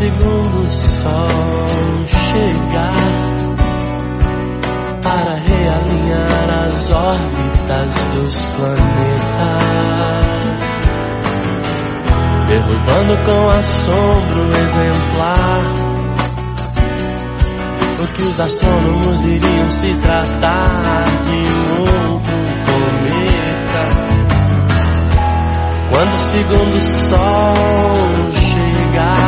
segundo o sol chegar para realinhar as órbitas dos planetas, derrubando com assombro exemplar o que os astrônomos diriam se tratar de um outro cometa. Quando o segundo sol chegar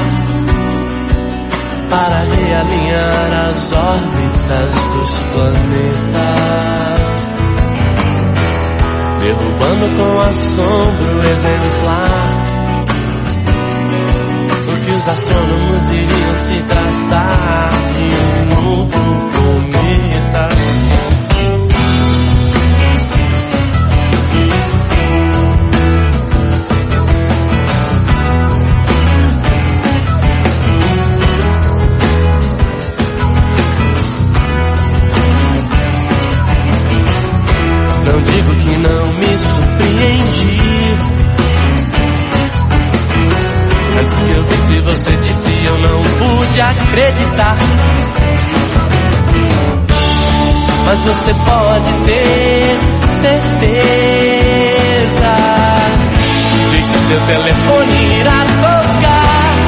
para realinhar as órbitas dos planetas, derrubando com assombro exemplar o que os astrônomos diriam se tratar de um outro cometa. Não digo que não me surpreendi. Antes que eu visse você disse, eu não pude acreditar. Mas você pode ter certeza de que seu telefone irá tocar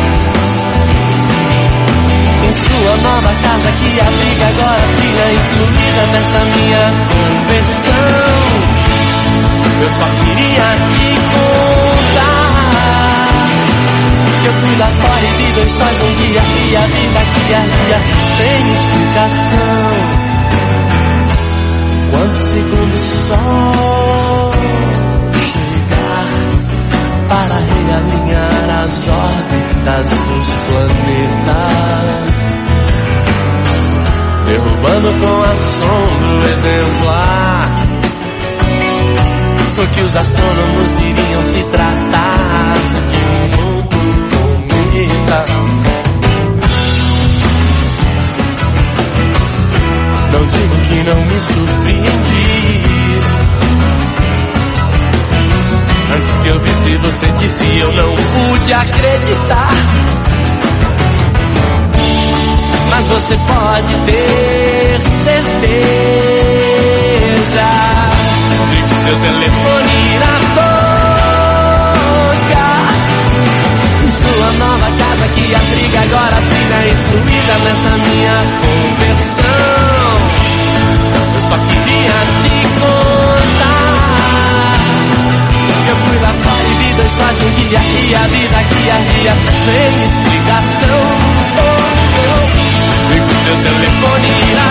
em sua nova casa que abriga agora a filha incluída nessa minha conversão. Eu só queria te contar que eu fui lá fora e vi dois sóis um dia e a vida que ardia sem explicação. Quando o segundo sol chegar para realinhar as órbitas dos planetas, derrubando com assombro exemplar o que os astrônomos diriam se tratar de um outro cometa. Não digo que não me surpreendi. Antes que eu visse você disse, eu não pude acreditar. Mas você pode ter certeza de que seu telefone irá tocar em sua nova casa que abriga agora a filha incluída nessa minha conversão. Eu só queria te contar que eu fui lá fora e vi dois sóis um dia e a vida que ardia sem explicação. E que o seu telefone irá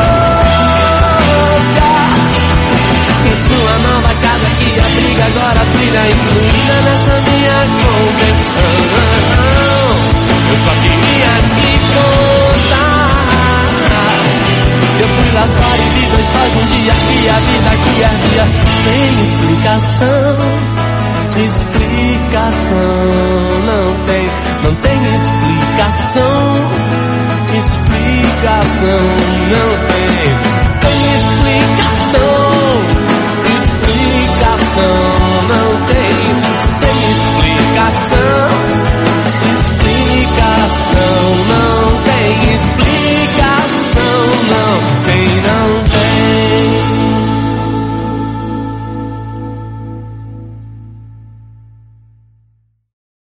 tocar em sua nova casa que abriga agora a filha incluída nessa minha conversão. Eu só queria te contar que eu fui lá fora e vi dois sóis um dia e a vida que ardia sem explicação. Explicação não tem explicação. Explicação não tem.